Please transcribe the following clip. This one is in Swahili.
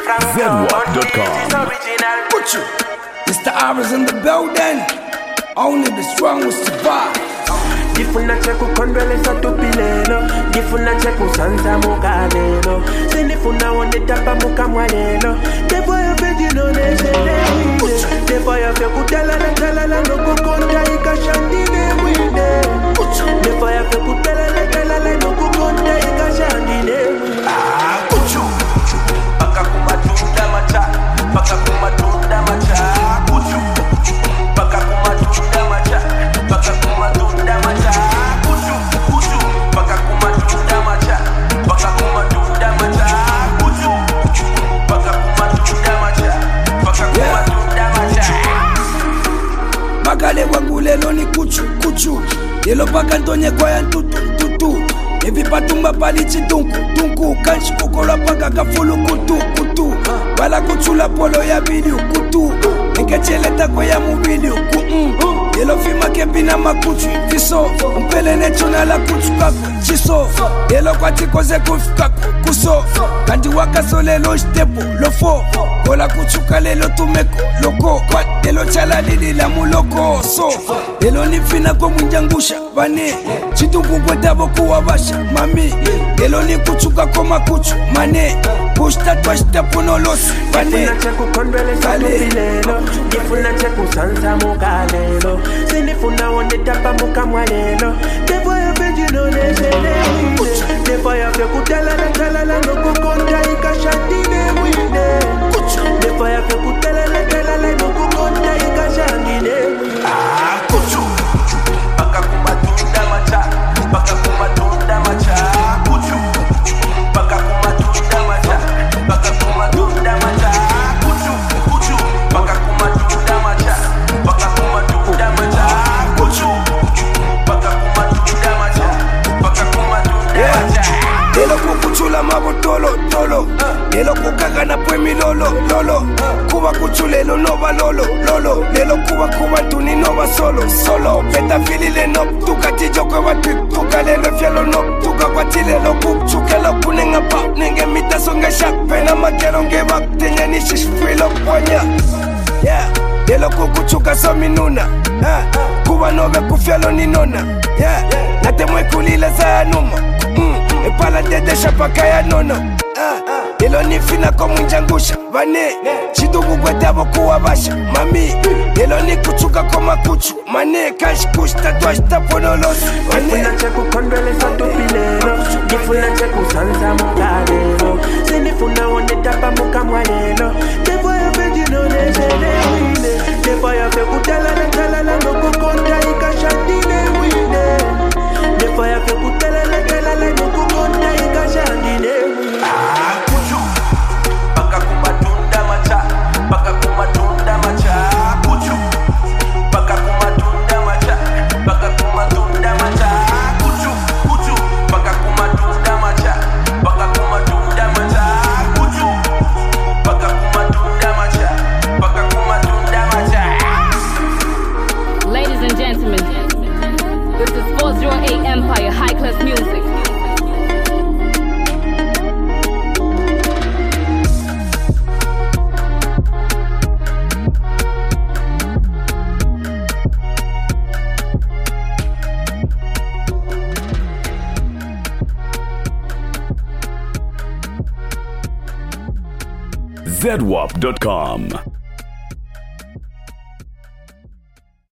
ZWAP.com. Put you. Mr. R's in the building. Only the strong will survive. Gifuna cheku kondwelesa tupilelo, gifuna cheku sansa mukalelo, sinifuna wonde tapa mukamwalelo, defo ya fejino nesele, defo ya fe kutala no kukonta ikashandine mwine, defo ya fe kutala no kukonta ikashandine mwine. Kuchu, baka kumatunda macha, baka kumatunda macha, kuchu, baka kumatunda macha, baka kumatunda macha. Bagale wangulelo ni kuchu kuchu, yelo bakantonye kwa ya tutu. Evi patumba palichi tunku kanchi kukola paka kafulu kutu. Bala kuchula polo ya video kutu, ngecheleta kwa ya mubili yelo fima kepina makuchu fiso, mpele nechona la kuchu kako chiso, yelo kwa tikoze kufika kuso, kandi wakasole lo jtepo lofo, kola kuchuka lelo tumeko loko, kwa yelo chala lili la muloko so, yelo nifina kwa mwinjangusha vane, chitungu kwa dabo kuwa basha mami, yelo ni kuchuka kwa makuchu mane, pushta twashta punolosi vane. Gifuna cheku kondwelesa tupilelo, gifuna cheku sansa mukalelo, sinifuna wonde tapa mukamwalelo, defo ya fejino nesele, defo ya fe kutala no kukonta ikashandine mwine, defo ya fe kutala no kukonta ikashandine mwine. Kuchu, baka kumatunda macha, baka kumatunda macha, kuchu, baka kumatunda macha, baka kumatunda macha, kuchu, baka kumatunda macha, baka kumatunda macha, kuchu, baka kumatunda macha, baka kumatunda macha. Yelo kukuchula mabotolo yelo kukagana pwemi lolo kuba kuchulelo nova lolo lelo kuba tuni nova solo peta filile no tukatijo kwa watu tukalelo fialo no tukakwatile kuchukelo kunenga pa nenge mitaso nga shak pena makero nge bak tenye nishish filo kwanya yelo kukuchuka so minuna kuba nove kufialo ninona natemwe kulile za numa epala dede shapaka ya nono yelo nifina kwa mwinjangusha vane, chitungu kwa dabo kuwa basha mami, yelo ni kuchuka kwa makuchu mane, kanshi kushta twashta ponolosi vane. Gifuna cheku kondwelesa tupilelo, gifuna cheku sansa mukalelo, sinifuna wonde tapa mukamwalelo, defo ya fejino nesele mwine, defo ya fe kutala no kukonta ikashandine mwine, defo ya fe kutala no kukonta ikashandine mwine. Kuchu, baka kumatunda macha, baka kumatunda macha, kuchu, baka kumatunda macha, baka kumatunda macha, kuchu, baka kumatunda macha, baka kumatunda macha, kuchu, baka kumatunda macha, baka kumatunda macha. Ladies and gentlemen, this is 408 Empire High Class Music. ZWAP.com.